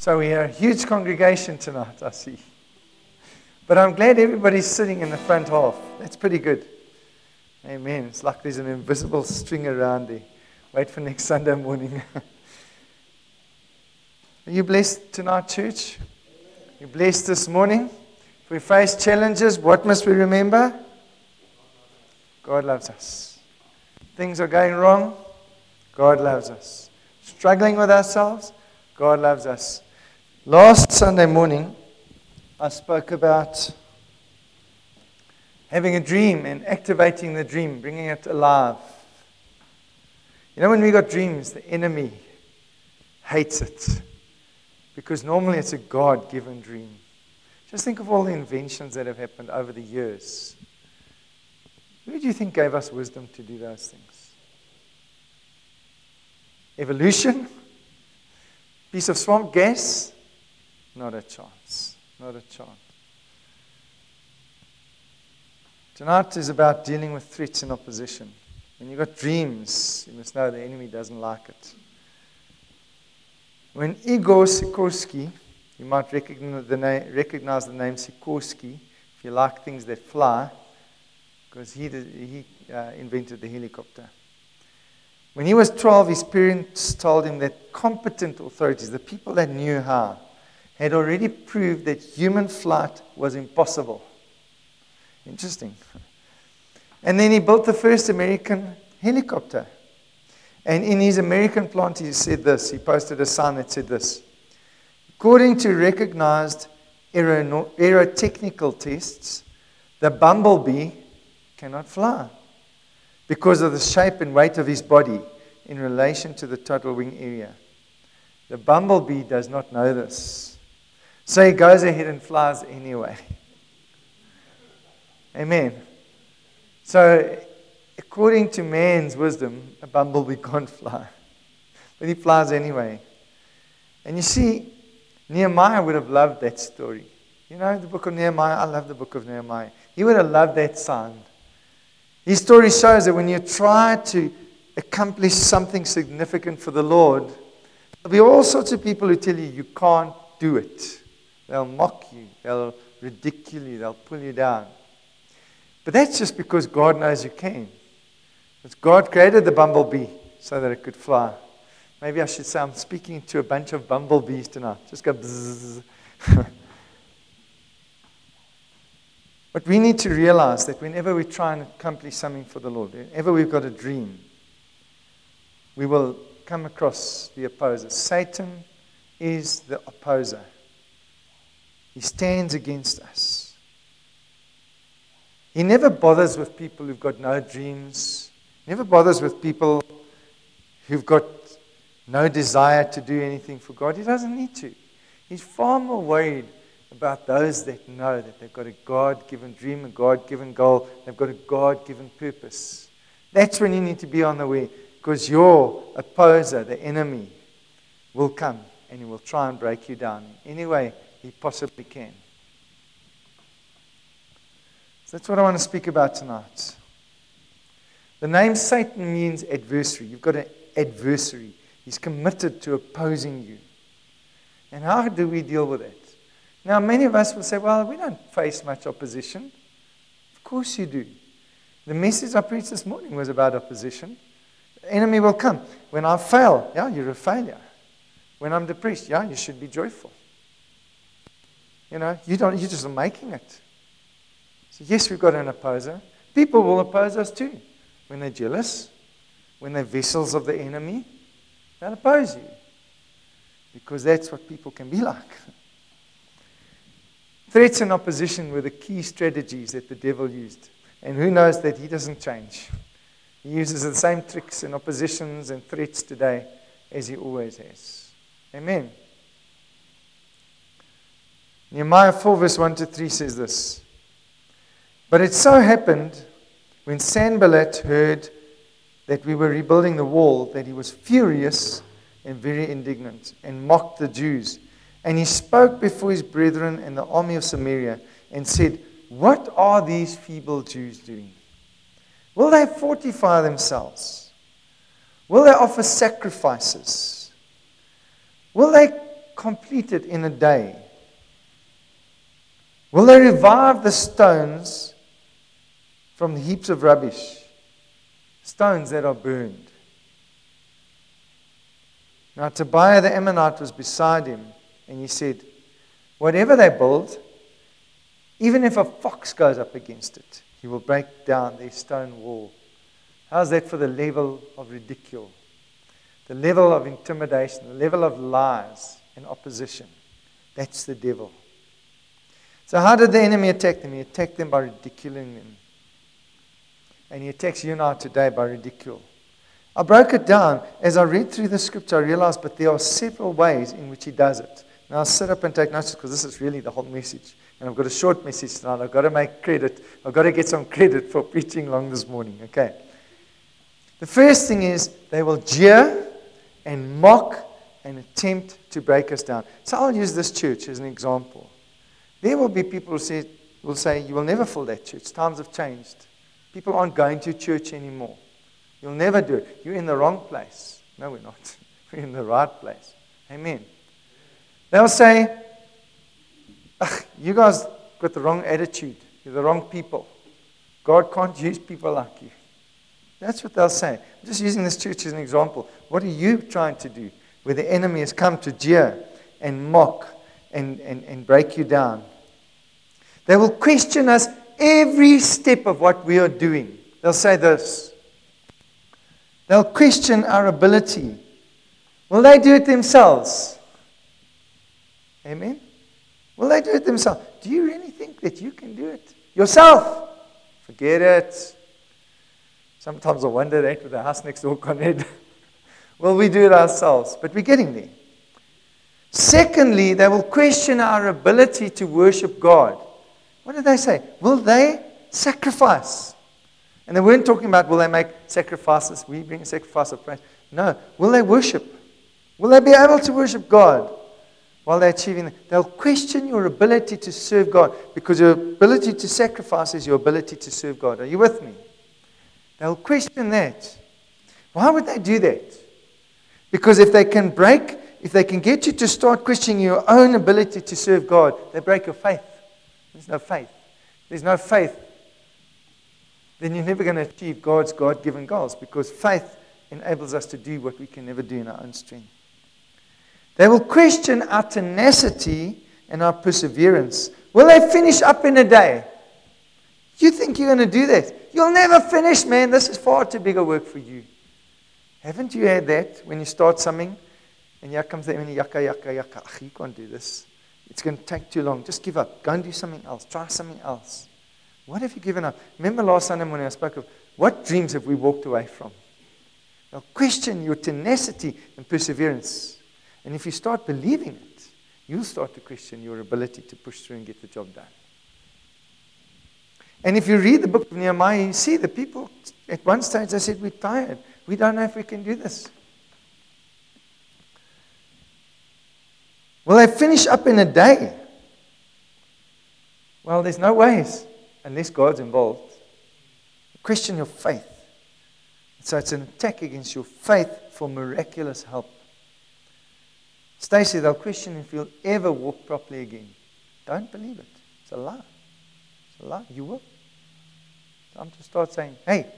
So we are a huge congregation tonight, I see. But I'm glad everybody's sitting in the front half. That's pretty good. Amen. It's like there's an invisible string around there. Wait for next Sunday morning. Are you blessed tonight, church? You blessed this morning? If we face challenges, what must we remember? God loves us. Things are going wrong, God loves us. Struggling with ourselves, God loves us. Last Sunday morning, I spoke about having a dream and activating the dream, bringing it alive. You know, when we got dreams, the enemy hates it. Because normally it's a God-given dream. Just think of all the inventions that have happened over the years. Who do you think gave us wisdom to do those things? Evolution? Piece of swamp gas? Not a chance. Not a chance. Tonight is about dealing with threats and opposition. When you've got dreams, you must know the enemy doesn't like it. When Igor Sikorsky, you might recognize the name Sikorsky, if you like things that fly, because he invented the helicopter. When he was 12, his parents told him that competent authorities, the people that knew how, had already proved that human flight was impossible. Interesting. And then he built the first American helicopter. And in his American plant, he said this. He posted a sign that said this. According to recognized aerotechnical tests, the bumblebee cannot fly because of the shape and weight of his body in relation to the total wing area. The bumblebee does not know this. So he goes ahead and flies anyway. Amen. So, according to man's wisdom, a bumblebee can't fly. But he flies anyway. And you see, Nehemiah would have loved that story. You know, the book of Nehemiah, I love the book of Nehemiah. He would have loved that sound. His story shows that when you try to accomplish something significant for the Lord, there'll be all sorts of people who tell you you can't do it. They'll mock you. They'll ridicule you. They'll pull you down. But that's just because God knows you can. Because God created the bumblebee so that it could fly. Maybe I should say I'm speaking to a bunch of bumblebees tonight. Just go bzzz. But we need to realize that whenever we try and accomplish something for the Lord, whenever we've got a dream, we will come across the opposer. Satan is the opposer. He stands against us. He never bothers with people who've got no dreams. He never bothers with people who've got no desire to do anything for God. He doesn't need to. He's far more worried about those that know that they've got a God-given dream, a God-given goal. They've got a God-given purpose. That's when you need to be on the way, because your opposer, the enemy, will come and he will try and break you down in any way he possibly can. So that's what I want to speak about tonight. The name Satan means adversary. You've got an adversary. He's committed to opposing you. And how do we deal with it? Now, many of us will say, well, we don't face much opposition. Of course you do. The message I preached this morning was about opposition. The enemy will come. When I fail, yeah, you're a failure. When I'm depressed, yeah, you should be joyful. You know, you're just making it. So yes, we've got an opposer. People will oppose us too. When they're jealous, when they're vessels of the enemy, they'll oppose you. Because that's what people can be like. Threats and opposition were the key strategies that the devil used. And who knows that he doesn't change. He uses the same tricks and oppositions and threats today as he always has. Amen. Nehemiah 4 verse 1 to 3 says this. But it so happened when Sanballat heard that we were rebuilding the wall that he was furious and very indignant and mocked the Jews. And he spoke before his brethren and the army of Samaria and said, what are these feeble Jews doing? Will they fortify themselves? Will they offer sacrifices? Will they complete it in a day? Will they revive the stones from the heaps of rubbish? Stones that are burned. Now Tobiah the Ammonite was beside him, and he said, whatever they build, even if a fox goes up against it, he will break down their stone wall. How's that for the level of ridicule? The level of intimidation, the level of lies and opposition. That's the devil. So how did the enemy attack them? He attacked them by ridiculing them. And he attacks you and I today by ridicule. I broke it down. As I read through the scripture, I realized, but there are several ways in which he does it. Now I'll sit up and take notes because this is really the whole message. And I've got a short message tonight. I've got to make credit. I've got to get some credit for preaching long this morning. Okay. The first thing is they will jeer and mock and attempt to break us down. So I'll use this church as an example. There will be people who will say, you will never fill that church. Times have changed. People aren't going to church anymore. You'll never do it. You're in the wrong place. No, we're not. We're in the right place. Amen. They'll say, you guys got the wrong attitude. You're the wrong people. God can't use people like you. That's what they'll say. I'm just using this church as an example. What are you trying to do where the enemy has come to jeer and mock and break you down? They will question us every step of what we are doing. They'll say this. They'll question our ability. Will they do it themselves? Amen? Will they do it themselves? Do you really think that you can do it yourself? Forget it. Sometimes I wonder that with the house next door, Conrad. Will we do it ourselves? But we're getting there. Secondly, they will question our ability to worship God. What did they say? Will they sacrifice? And they weren't talking about will they make sacrifices. We bring a sacrifice of praise. No. Will they worship? Will they be able to worship God while they're achieving it? They'll question your ability to serve God because your ability to sacrifice is your ability to serve God. Are you with me? They'll question that. Why would they do that? Because if they can get you to start questioning your own ability to serve God, they break your faith. There's no faith. There's no faith. Then you're never going to achieve God's God-given goals because faith enables us to do what we can never do in our own strength. They will question our tenacity and our perseverance. Will they finish up in a day? You think you're going to do that? You'll never finish, man. This is far too big a work for you. Haven't you had that when you start something and here comes the enemy, yaka, you can't do this. It's going to take too long. Just give up. Go and do something else. Try something else. What have you given up? Remember last Sunday morning I spoke of what dreams have we walked away from? Now question your tenacity and perseverance. And if you start believing it, you'll start to question your ability to push through and get the job done. And if you read the book of Nehemiah, you see the people at one stage they said, we're tired. We don't know if we can do this. Will they finish up in a day? Well, there's no ways unless God's involved. Question your faith. So it's an attack against your faith for miraculous help. Stacy, they'll question if you'll ever walk properly again. Don't believe it. It's a lie. It's a lie. You will. Time to start saying, hey,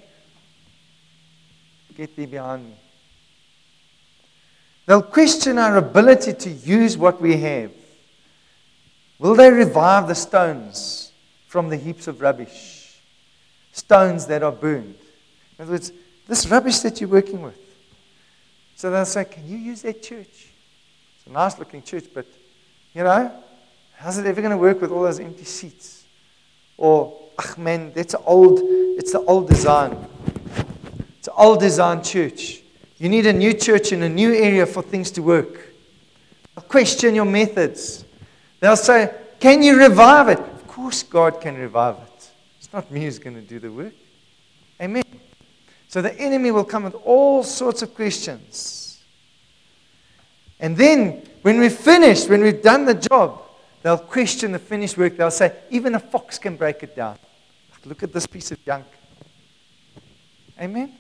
get thee behind me. They'll question our ability to use what we have. Will they revive the stones from the heaps of rubbish? Stones that are burned. In other words, this rubbish that you're working with. So they'll say, can you use that church? It's a nice looking church, but, how's it ever going to work with all those empty seats? Or, man, it's the old design. It's an old design church. You need a new church in a new area for things to work. They'll question your methods. They'll say, can you revive it? Of course God can revive it. It's not me who's going to do the work. Amen. So the enemy will come with all sorts of questions. And then, when we're finished, when we've done the job, they'll question the finished work. They'll say, even a fox can break it down. Look at this piece of junk. Amen.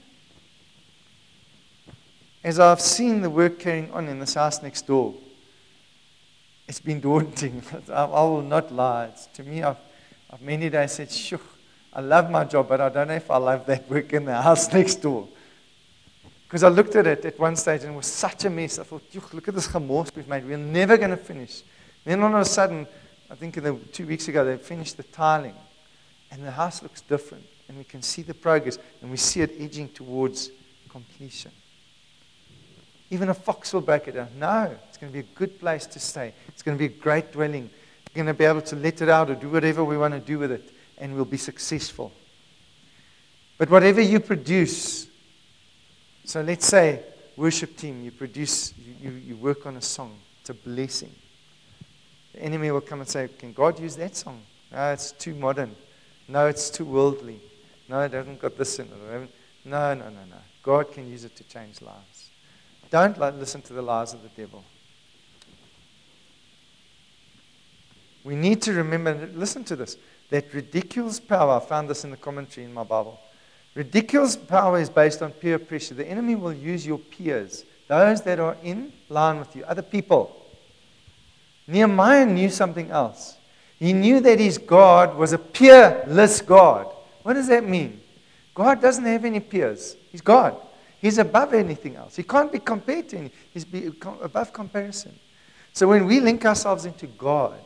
As I've seen the work carrying on in this house next door, It's been daunting. I will not lie. To me, I've many days said, sure, I love my job, but I don't know if I love that work in the house next door. Because I looked at it at one stage and it was such a mess. I thought, look at this gemors we've made. We're never going to finish. Then all of a sudden, I think 2 weeks ago, they finished the tiling. And the house looks different. And we can see the progress. And we see it edging towards completion. Even a fox will break it down. No, it's going to be a good place to stay. It's going to be a great dwelling. We're going to be able to let it out or do whatever we want to do with it. And we'll be successful. But whatever you produce, so let's say, worship team, you produce, you work on a song. It's a blessing. The enemy will come and say, can God use that song? No, it's too modern. No, it's too worldly. No, it hasn't got this in it. No. God can use it to change lives. Don't listen to the lies of the devil. We need to remember, listen to this, that ridicule's power, I found this in the commentary in my Bible. Ridicule's power is based on peer pressure. The enemy will use your peers, those that are in line with you, other people. Nehemiah knew something else. He knew that his God was a peerless God. What does that mean? God doesn't have any peers. He's God. He's above anything else. He can't be compared to anything. He's above comparison. So when we link ourselves into God,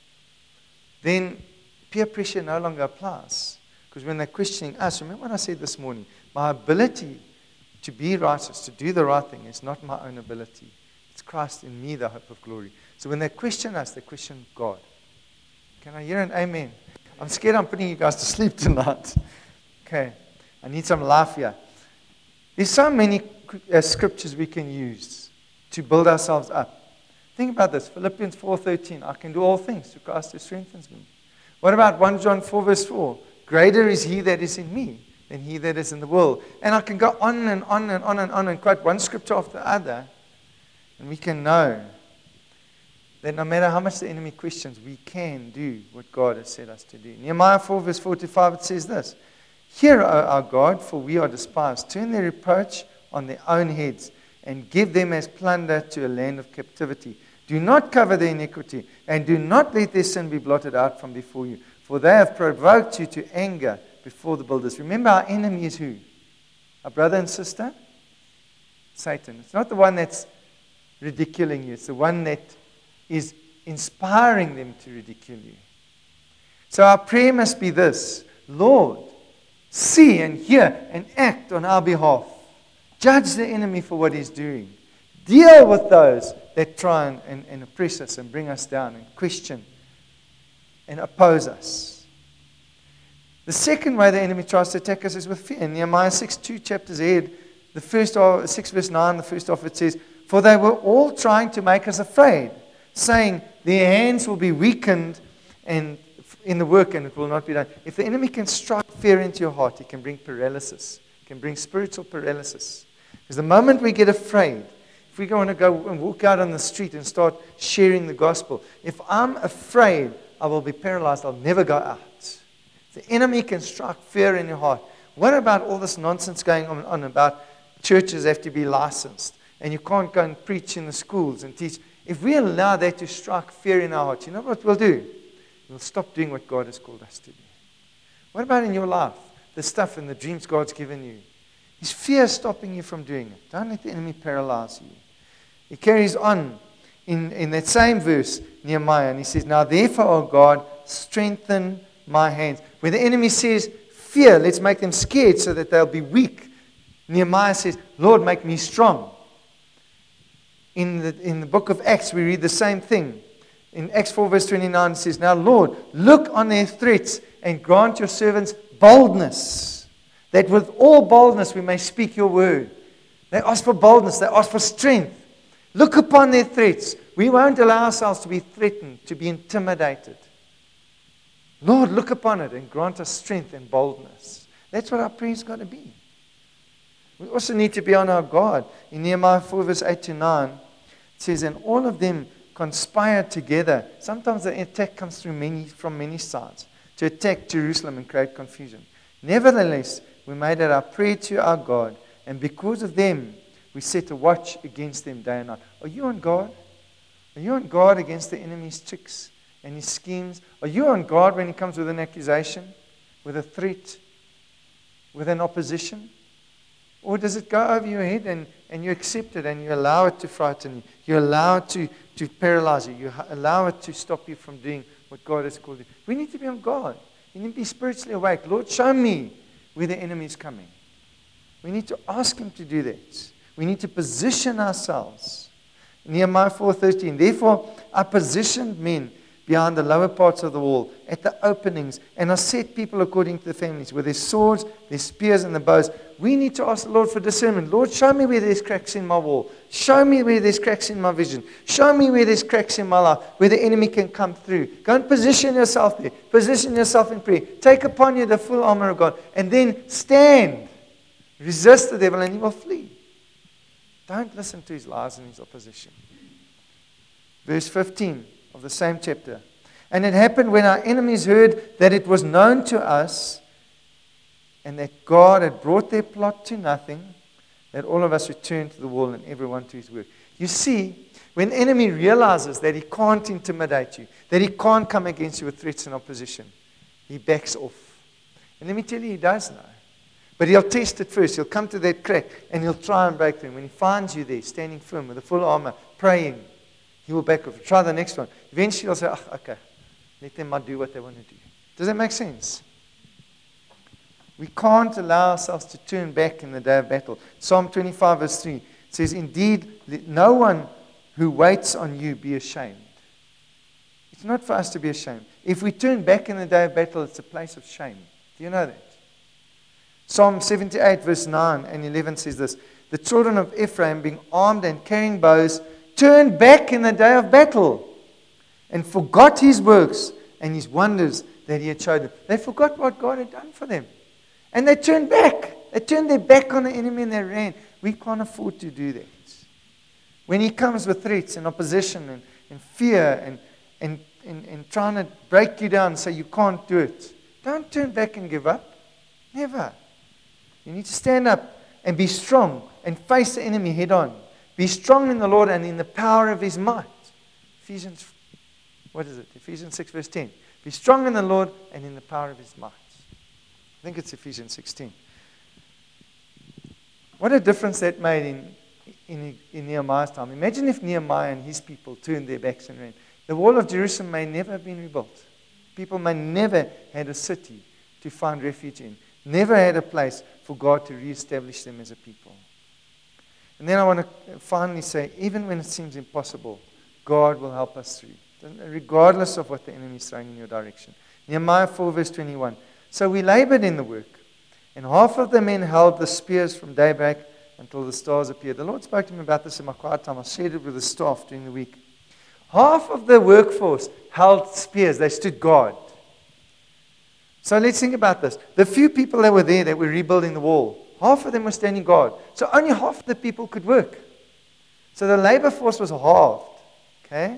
then peer pressure no longer applies. Because when they're questioning us, remember what I said this morning, my ability to be righteous, to do the right thing, is not my own ability. It's Christ in me, the hope of glory. So when they question us, they question God. Can I hear an amen? I'm scared I'm putting you guys to sleep tonight. Okay, I need some life here. There's so many scriptures we can use to build ourselves up. Think about this. Philippians 4:13. I can do all things through Christ who strengthens me. What about 1 John 4 verse 4? Greater is he that is in me than he that is in the world. And I can go on and on and on and on and quote one scripture after the other. And we can know that no matter how much the enemy questions, we can do what God has said us to do. Nehemiah 4 verse 45, it says this. Hear, O our God, for we are despised. Turn their reproach on their own heads and give them as plunder to a land of captivity. Do not cover their iniquity, and do not let their sin be blotted out from before you. For they have provoked you to anger before the builders. Remember, our enemy is who? Our brother and sister? Satan. It's not the one that's ridiculing you. It's the one that is inspiring them to ridicule you. So our prayer must be this. Lord, see and hear and act on our behalf. Judge the enemy for what he's doing. Deal with those that try and oppress us and bring us down and question and oppose us. The second way the enemy tries to attack us is with fear. In Nehemiah 6, 2 chapters ahead, the first 6 verse 9, the first half it says, for they were all trying to make us afraid, saying, their hands will be weakened and in the work and it will not be done. If the enemy can strike fear into your heart, he can bring paralysis. He can bring spiritual paralysis. Because the moment we get afraid, if we want to go and walk out on the street and start sharing the gospel, if I'm afraid, I will be paralyzed. I'll never go out. The enemy can strike fear in your heart. What about all this nonsense going on about churches have to be licensed and you can't go and preach in the schools and teach? If we allow that to strike fear in our hearts, you know what we'll do? We'll stop doing what God has called us to do. What about in your life? The stuff and the dreams God's given you. Is fear stopping you from doing it? Don't let the enemy paralyze you. He carries on in that same verse, Nehemiah, and he says, now therefore, O God, strengthen my hands. When the enemy says, fear, let's make them scared so that they'll be weak. Nehemiah says, Lord, make me strong. In the book of Acts, we read the same thing. In Acts 4 verse 29, it says, now Lord, look on their threats and grant your servants boldness, that with all boldness we may speak your word. They ask for boldness. They ask for strength. Look upon their threats. We won't allow ourselves to be threatened, to be intimidated. Lord, look upon it and grant us strength and boldness. That's what our prayer's got to be. We also need to be on our guard. In Nehemiah 4 verse 8 to 9, it says, and all of them conspired together. Sometimes the attack comes from many sides to attack Jerusalem and create confusion. Nevertheless, we made it our prayer to our God, and because of them, we set a watch against them day and night. Are you on guard? Are you on guard against the enemy's tricks and his schemes? Are you on guard when he comes with an accusation, with a threat, with an opposition? Or does it go over your head and you accept it and you allow it to frighten you? You allow it to paralyze you. You allow it to stop you from doing what God has called you. We need to be on guard. You need to be spiritually awake. Lord, show me where the enemy is coming. We need to ask him to do that. We need to position ourselves. Nehemiah 4:13. Therefore, I positioned men behind the lower parts of the wall, at the openings, and I set people according to the families, with their swords, their spears, and their bows. We need to ask the Lord for discernment. Lord, show me where there's cracks in my wall. Show me where there's cracks in my vision. Show me where there's cracks in my life, where the enemy can come through. Go and position yourself there. Position yourself in prayer. Take upon you the full armor of God, and then stand. Resist the devil, and he will flee. Don't listen to his lies and his opposition. Verse 15 of the same chapter. And it happened when our enemies heard that it was known to us and that God had brought their plot to nothing, that all of us returned to the wall and everyone to his work. You see, when the enemy realizes that he can't intimidate you, that he can't come against you with threats and opposition, he backs off. And let me tell you, he does know. But he'll test it first. He'll come to that crack and he'll try and break through. When he finds you there, standing firm with the full armor, praying, he will back off. Try the next one. Eventually he'll say, okay, let them do what they want to do. Does that make sense? We can't allow ourselves to turn back in the day of battle. Psalm 25 verse 3 says, indeed, let no one who waits on you be ashamed. It's not for us to be ashamed. If we turn back in the day of battle, it's a place of shame. Do you know that? Psalm 78 verse 9 and 11 says this, the children of Ephraim, being armed and carrying bows, turned back in the day of battle and forgot his works and his wonders that he had showed them. They forgot what God had done for them. And they turned back. They turned their back on the enemy and they ran. We can't afford to do that. When he comes with threats and opposition and fear and trying to break you down and say you can't do it, don't turn back and give up. Never. You need to stand up and be strong and face the enemy head on. Be strong in the Lord and in the power of his might. Ephesians 6 verse 10. Be strong in the Lord and in the power of his might. I think it's Ephesians 16. What a difference that made in Nehemiah's time. Imagine if Nehemiah and his people turned their backs and ran. The wall of Jerusalem may never have been rebuilt. People may never had a city to find refuge in. Never had a place for God to reestablish them as a people. And then I want to finally say, even when it seems impossible, God will help us through, regardless of what the enemy is throwing in your direction. Nehemiah 4 verse 21. So we labored in the work, and half of the men held the spears from daybreak until the stars appeared. The Lord spoke to me about this in my quiet time. I shared it with the staff during the week. Half of the workforce held spears. They stood guard. So let's think about this. The few people that were there that were rebuilding the wall, half of them were standing guard. So only half of the people could work. So the labor force was halved. Okay?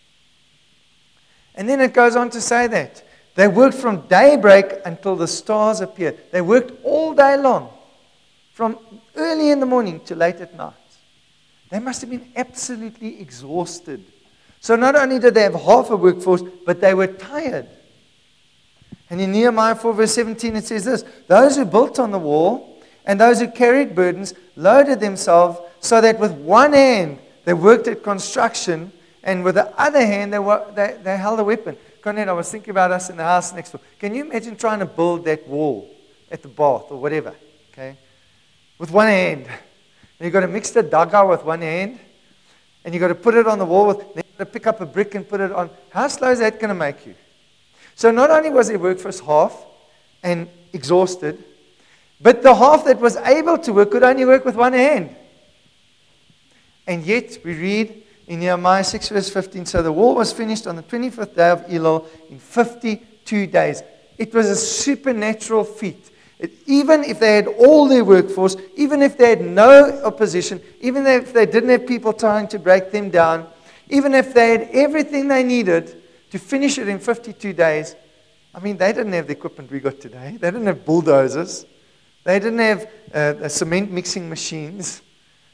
And then it goes on to say that they worked from daybreak until the stars appeared. They worked all day long, from early in the morning to late at night. They must have been absolutely exhausted. So not only did they have half a workforce, but they were tired. And in Nehemiah 4 verse 17 it says this, those who built on the wall and those who carried burdens loaded themselves so that with one hand they worked at construction and with the other hand they held a weapon. Conrad, I was thinking about us in the house next door. Can you imagine trying to build that wall at the bath or whatever, okay, with one hand? And you've got to mix the daga with one hand and you've got to put it on the wall, then you've got to pick up a brick and put it on. How slow is that going to make you? So not only was their workforce half and exhausted, but the half that was able to work could only work with one hand. And yet we read in Nehemiah 6 verse 15, so the wall was finished on the 25th day of Elul in 52 days. It was a supernatural feat. Even if they had all their workforce, even if they had no opposition, even if they didn't have people trying to break them down, even if they had everything they needed to finish it in 52 days, I mean, they didn't have the equipment we got today. They didn't have bulldozers. They didn't have cement mixing machines.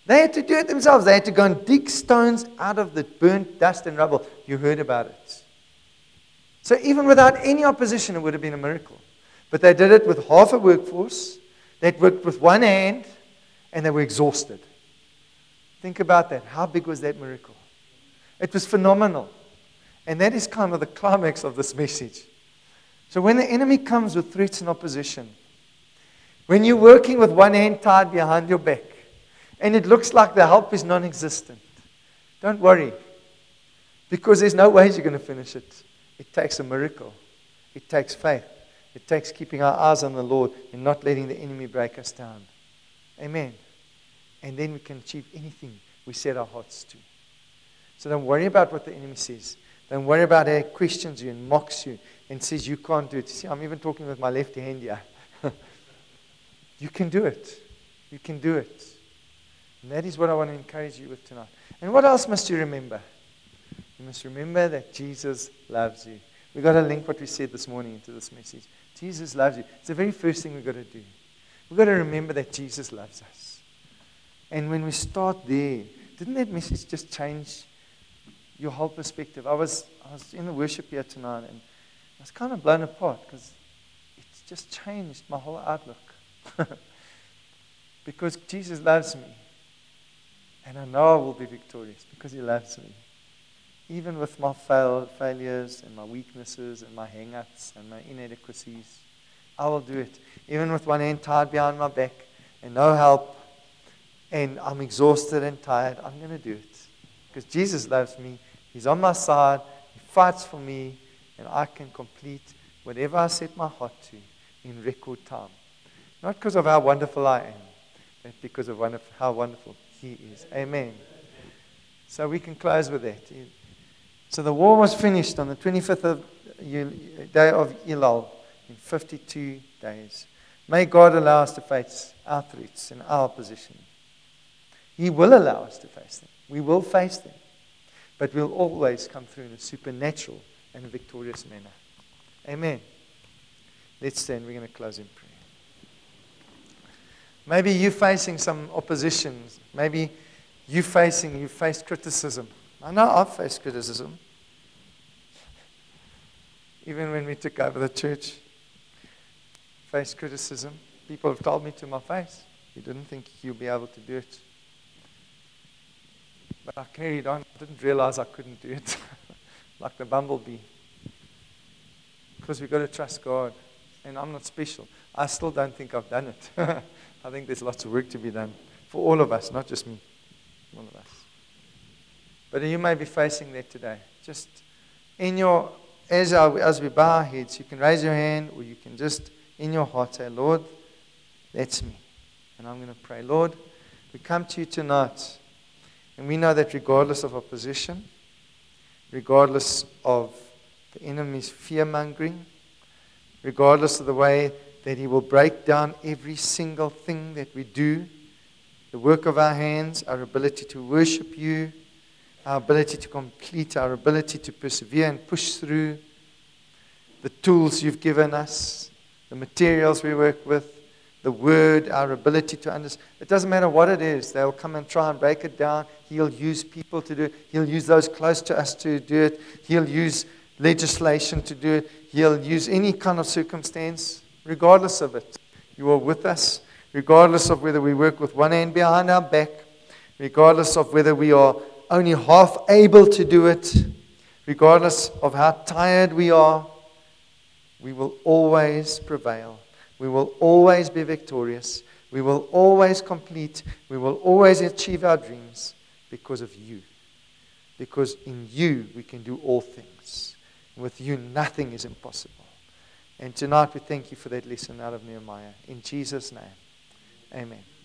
They had to do it themselves. They had to go and dig stones out of the burnt dust and rubble. You heard about it. So even without any opposition, it would have been a miracle. But they did it with half a workforce. They'd worked with one hand, and they were exhausted. Think about that. How big was that miracle? It was phenomenal. And that is kind of the climax of this message. So when the enemy comes with threats and opposition, when you're working with one hand tied behind your back, and it looks like the help is non-existent, don't worry. Because there's no ways you're going to finish it. It takes a miracle. It takes faith. It takes keeping our eyes on the Lord and not letting the enemy break us down. Amen. And then we can achieve anything we set our hearts to. So don't worry about what the enemy says. Don't worry about how he questions you and mocks you and says you can't do it. See, I'm even talking with my left hand here. You can do it. You can do it. And that is what I want to encourage you with tonight. And what else must you remember? You must remember that Jesus loves you. We've got to link what we said this morning into this message. Jesus loves you. It's the very first thing we've got to do. We've got to remember that Jesus loves us. And when we start there, didn't that message just change your whole perspective? I was in the worship here tonight, and I was kind of blown apart because it's just changed my whole outlook. Because Jesus loves me. And I know I will be victorious because he loves me. Even with my failures and my weaknesses and my hang-ups and my inadequacies, I will do it. Even with one hand tied behind my back and no help, and I'm exhausted and tired, I'm going to do it. Because Jesus loves me. He's on my side. He fights for me. And I can complete whatever I set my heart to in record time. Not because of how wonderful I am, but because of how wonderful he is. Amen. So we can close with that. So the war was finished on the 25th of day of Elul in 52 days. May God allow us to face our threats and our opposition. He will allow us to face them. We will face them. But we'll always come through in a supernatural and a victorious manner. Amen. Let's stand. We're going to close in prayer. Maybe you're facing some opposition. Maybe you faced criticism. I know I've faced criticism. Even when we took over the church, faced criticism. People have told me to my face, you didn't think you'll be able to do it. But I carried on. I didn't realize I couldn't do it. Like the bumblebee. Because we've got to trust God. And I'm not special. I still don't think I've done it. I think there's lots of work to be done. For all of us, not just me. All of us. But you may be facing that today. Just in your, as we bow our heads, you can raise your hand or you can just in your heart say, Lord, that's me. And I'm going to pray. Lord, we come to you tonight. And we know that regardless of opposition, regardless of the enemy's fear-mongering, regardless of the way that he will break down every single thing that we do, the work of our hands, our ability to worship you, our ability to complete, our ability to persevere and push through, the tools you've given us, the materials we work with, the word, our ability to understand. It doesn't matter what it is. They'll come and try and break it down. He'll use people to do it. He'll use those close to us to do it. He'll use legislation to do it. He'll use any kind of circumstance, regardless of it. You are with us, regardless of whether we work with one hand behind our back, regardless of whether we are only half able to do it, regardless of how tired we are, we will always prevail. We will always be victorious. We will always complete. We will always achieve our dreams because of you. Because in you we can do all things. With you nothing is impossible. And tonight we thank you for that lesson out of Nehemiah. In Jesus' name, amen.